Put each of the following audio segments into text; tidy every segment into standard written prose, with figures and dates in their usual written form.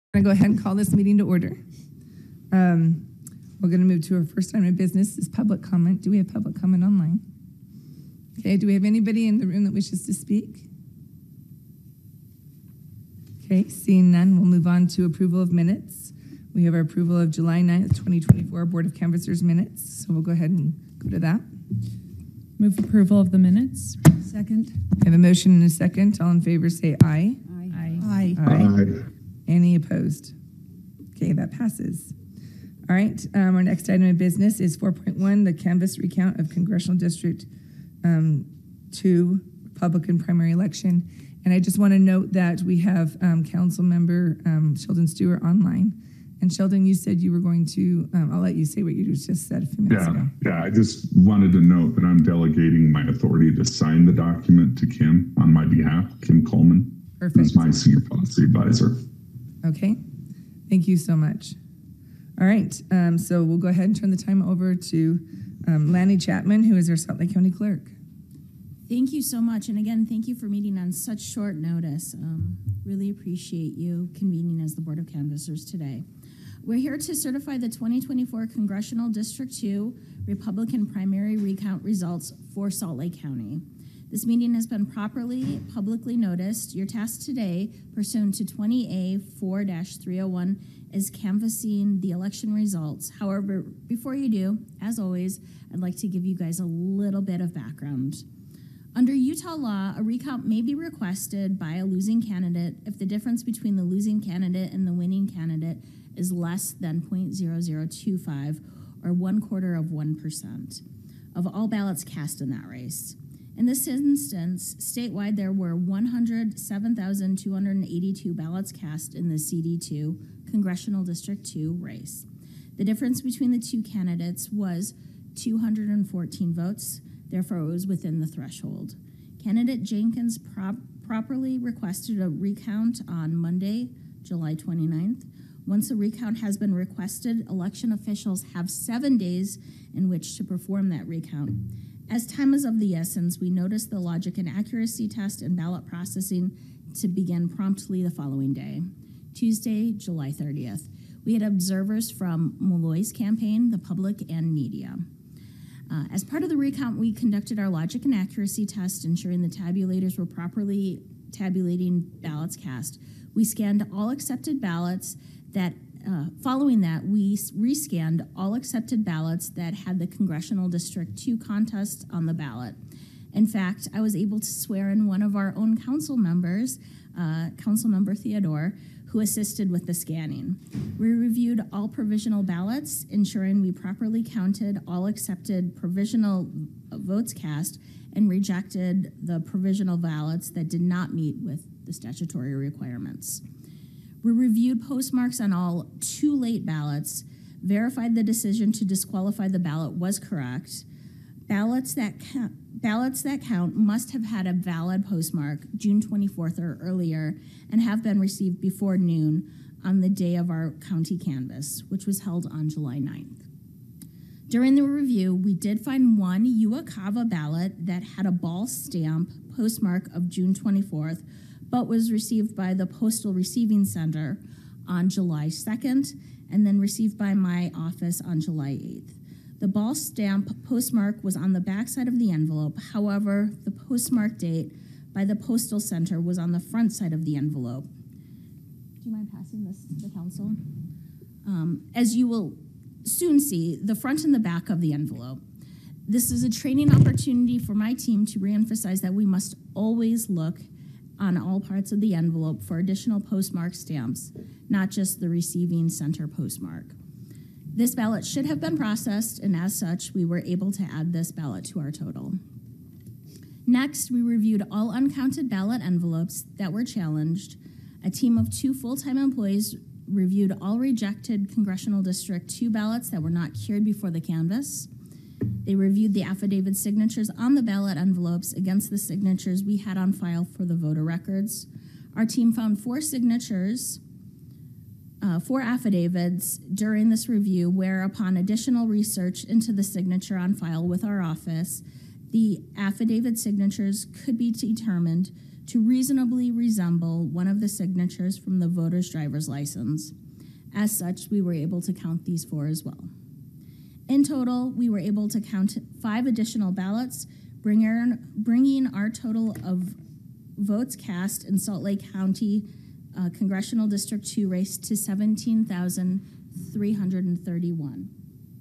I'm going to go ahead and call this meeting to order. We're going to move to our first item of business is public comment. Do we have public comment online? Okay, do we have anybody in the room that wishes to speak? Okay, seeing none, we'll move on to approval of minutes. We have our approval of July 9th, 2024 Board of Canvassers minutes. So we'll go ahead and go to that. Move approval of the minutes. Second. I have a motion and a second. All in favor say aye. Aye. Aye. Any opposed? Okay, that passes. All right, our next item of business is 4.1, the canvass recount of Congressional District 2 Republican primary election. And I just want to note that we have Council Member Sheldon Stewart online. And Sheldon, you said you were going to, I'll let you say what you just said a few minutes ago. Yeah, I just wanted to note that I'm delegating my authority to sign the document to Kim on my behalf, Kim Coleman. Perfect. Who's my senior policy advisor. Okay, thank you so much. All right, so we'll go ahead and turn the time over to Lanny Chapman, who is our Salt Lake County Clerk. Thank you so much. And again, thank you for meeting on such short notice. Really appreciate you convening as the Board of Canvassers today. We're here to certify the 2024 Congressional District 2 Republican primary recount results for Salt Lake County. This meeting has been properly publicly noticed. Your task today, pursuant to 20A 4-301, is canvassing the election results. However, before you do, as always, I'd like to give you guys a little bit of background. Under Utah law, a recount may be requested by a losing candidate if the difference between the losing candidate and the winning candidate is less than 0.0025 or 1/4% of all ballots cast in that race. In this instance, statewide, there were 107,282 ballots cast in the CD2 Congressional District 2 race. The difference between the two candidates was 214 votes, therefore it was within the threshold. Candidate Jenkins properly requested a recount on Monday, July 29th. Once a recount has been requested, election officials have 7 days in which to perform that recount. As time is of the essence, we notice the logic and accuracy test and ballot processing to begin promptly the following day, Tuesday, July 30th. We had observers from Malloy's campaign, the public, and media. As part of the recount, we conducted our logic and accuracy test, ensuring the tabulators were properly tabulating ballots cast. We scanned all accepted ballots that following that, we rescanned all accepted ballots that had the Congressional District 2 contest on the ballot. In fact, I was able to swear in one of our own council members, Councilmember Theodore, who assisted with the scanning. We reviewed all provisional ballots, ensuring we properly counted all accepted provisional votes cast and rejected the provisional ballots that did not meet with the statutory requirements. We reviewed postmarks on all too late ballots, verified the decision to disqualify the ballot was correct. Ballots that count must have had a valid postmark June 24th or earlier and have been received before noon on the day of our county canvass, which was held on July 9th. During the review, we did find one Uwakava ballot that had a ball stamp postmark of June 24th, but was received by the Postal Receiving Center on July 2nd and then received by my office on July 8th. The ball stamp postmark was on the backside of the envelope. However, the postmark date by the Postal Center was on the front side of the envelope. Do you mind passing this to the council? As you will soon see, the front and the back of the envelope. This is a training opportunity for my team to reemphasize that we must always look on all parts of the envelope for additional postmark stamps, not just the receiving center postmark. This ballot should have been processed, and as such, we were able to add this ballot to our total. Next, we reviewed all uncounted ballot envelopes that were challenged. A team of 2 full-time employees reviewed all rejected Congressional District 2 ballots that were not cured before the canvass. They reviewed the affidavit signatures on the ballot envelopes against the signatures we had on file for the voter records. Our team found 4 signatures, 4 affidavits during this review, where upon additional research into the signature on file with our office, the affidavit signatures could be determined to reasonably resemble one of the signatures from the voter's driver's license. As such, we were able to count these 4 as well. In total, we were able to count 5 additional ballots, bringing our total of votes cast in Salt Lake County Congressional District 2 race to 17,331.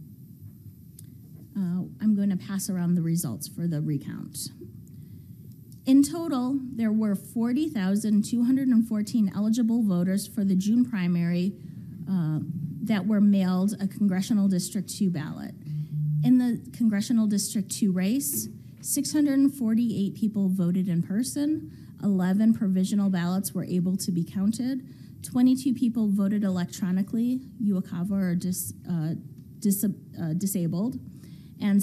I'm going to pass around the results for the recount. In total, there were 40,214 eligible voters for the June primary that were mailed a Congressional District 2 ballot. In the Congressional District 2 race, 648 people voted in person, 11 provisional ballots were able to be counted, 22 people voted electronically, UOCAVA or disabled, and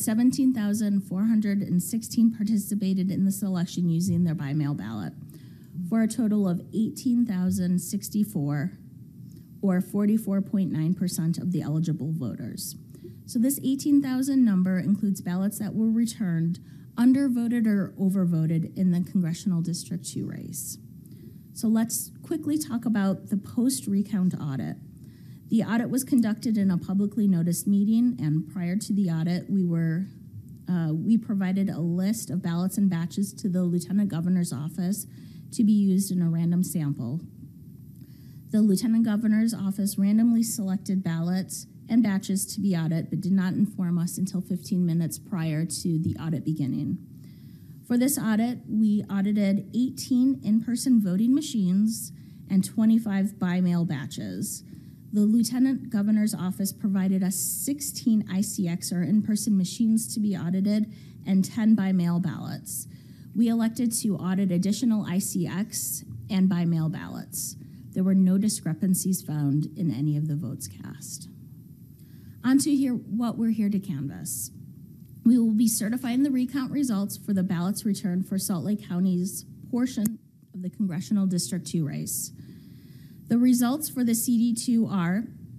17,416 participated in the selection using their by-mail ballot, for a total of 18,064, or 44.9% of the eligible voters. So this 18,000 number includes ballots that were returned, undervoted or overvoted in the Congressional District 2 race. So let's quickly talk about the post-recount audit. The audit was conducted in a publicly noticed meeting, and prior to the audit, we provided a list of ballots and batches to the Lieutenant Governor's office to be used in a random sample. The Lieutenant Governor's office randomly selected ballots and batches to be audited, but did not inform us until 15 minutes prior to the audit beginning. For this audit, we audited 18 in-person voting machines and 25 by-mail batches. The Lieutenant Governor's office provided us 16 ICX or in-person machines to be audited and 10 by-mail ballots. We elected to audit additional ICX and by-mail ballots. There were no discrepancies found in any of the votes cast. On to what we're here to canvass. We will be certifying the recount results for the ballots returned for Salt Lake County's portion of the Congressional District 2 race. The results for the CD2 are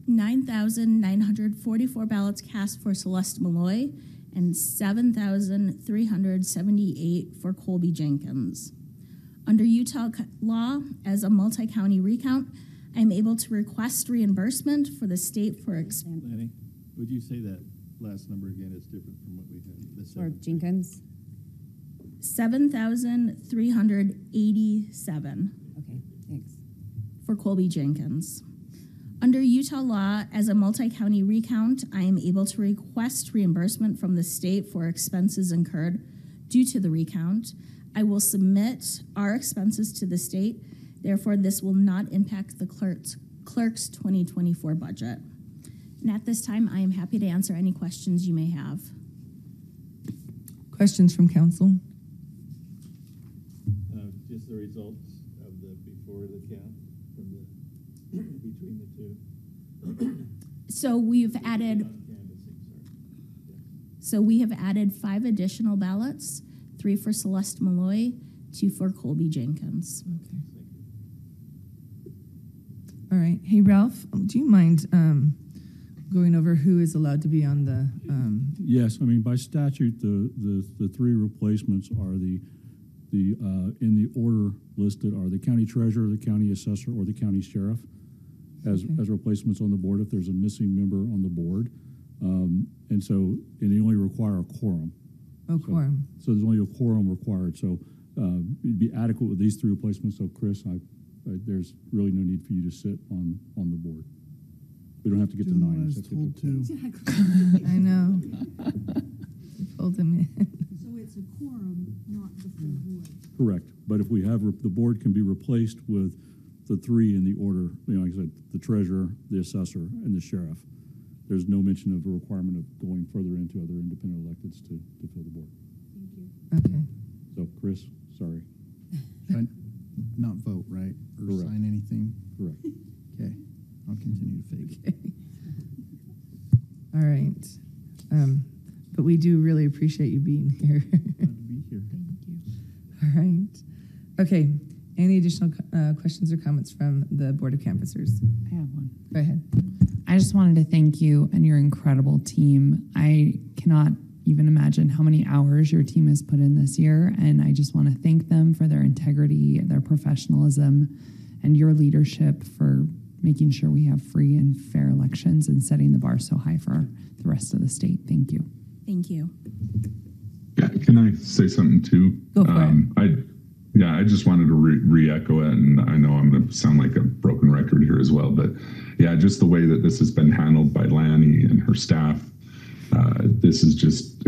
9,944 ballots cast for Celeste Malloy and 7,378 for Colby Jenkins. Under Utah law, as a multi-county recount, I'm able to request reimbursement for the state for Lanny, would you say that last number again? It's different from what we had. For Jenkins? 7,387 Okay, thanks. for Colby Jenkins. Under Utah law, as a multi-county recount, I am able to request reimbursement from the state for expenses incurred due to the recount. I will submit our expenses to the state. Therefore, this will not impact the clerk's 2024 budget. And at this time, I am happy to answer any questions you may have. Questions from council? Just the results of the before the count from the between the two. So we've added. So we have added 5 additional ballots, 3 for Celeste Malloy, 2 for Colby Jenkins. Okay. All right. Hey, Ralph, do you mind going over who is allowed to be on the? Yes, I mean, by statute, the 3 replacements are the in the order listed are the county treasurer, the county assessor, or the county sheriff as replacements on the board if there's a missing member on the board. And they only require a quorum. Oh, quorum. So there's only a quorum required. So it'd be adequate with these 3 replacements. So Chris, there's really no need for you to sit on the board. We don't have to get to 9. I was told to. I know. Pulled him in. So it's a quorum, not the full board. Correct. But if we have, the board can be replaced with the 3 in the order, like I said, the treasurer, the assessor, and the sheriff. There's no mention of a requirement of going further into other independent electeds to fill the board. Thank you. Okay. So, Chris, sorry. Not vote, right? Or Correct. sign anything? Correct. Okay. I'll continue to fake. Okay. All right. But we do really appreciate you being here. Glad to be here. Thank you. All right. Okay. Any additional questions or comments from the Board of Canvassers? I have one. Go ahead. I just wanted to thank you and your incredible team. I cannot even imagine how many hours your team has put in this year. And I just want to thank them for their integrity, their professionalism, and your leadership for making sure we have free and fair elections and setting the bar so high for the rest of the state. Thank you. Thank you. Yeah, can I say something too? Go for it. I just wanted to re-echo it, and I know I'm going to sound like a broken record here as well, but yeah, just the way that this has been handled by Lanny and her staff, this is just,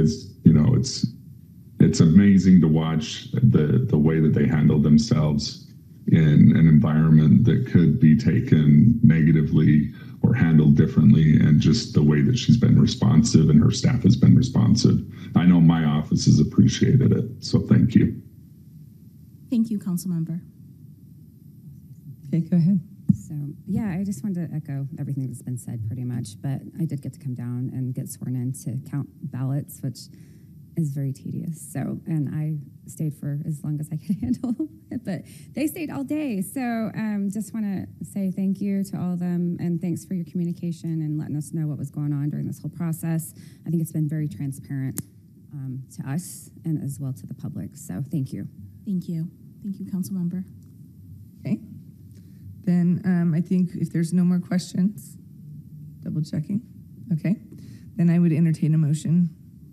it's amazing to watch the way that they handle themselves in an environment that could be taken negatively or handled differently, and just the way that she's been responsive and her staff has been responsive. I know my office has appreciated it, so thank you. Thank you, council member. Okay, go ahead. So, yeah, I just wanted to echo everything that's been said pretty much, but I did get to come down and get sworn in to count ballots, which is very tedious. So, and I stayed for as long as I could handle, but they stayed all day. So, just want to say thank you to all of them, and thanks for your communication and letting us know what was going on during this whole process. I think it's been very transparent to us and as well to the public. So, thank you. Thank you. Thank you, council member. Okay. Then I think if there's no more questions, double checking. Okay. Then I would entertain a motion.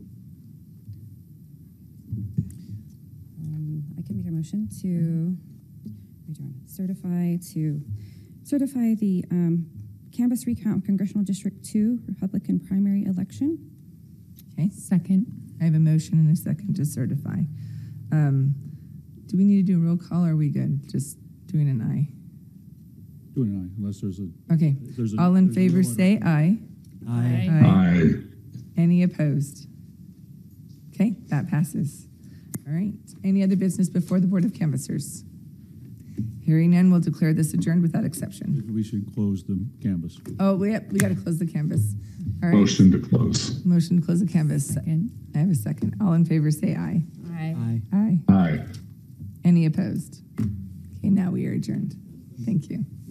I can make a motion to certify the canvass recount of Congressional District 2 Republican primary election. Okay. Second. I have a motion and a second to certify. Do we need to do a roll call, or are we good? Just doing an aye? Doing an aye, unless there's a. Okay. There's a- All in there's no favor other- say aye. Aye. Aye. Any opposed? Okay, that passes. All right. Any other business before the Board of Canvassers? Hearing none, we'll declare this adjourned without exception. We should close the canvas. Oh, we got to close the canvas. All right. Motion to close. Motion to close the canvas. Second. I have a second. All in favor say aye. Aye. Aye. Aye. Any opposed? Okay, now we are adjourned. Thank you.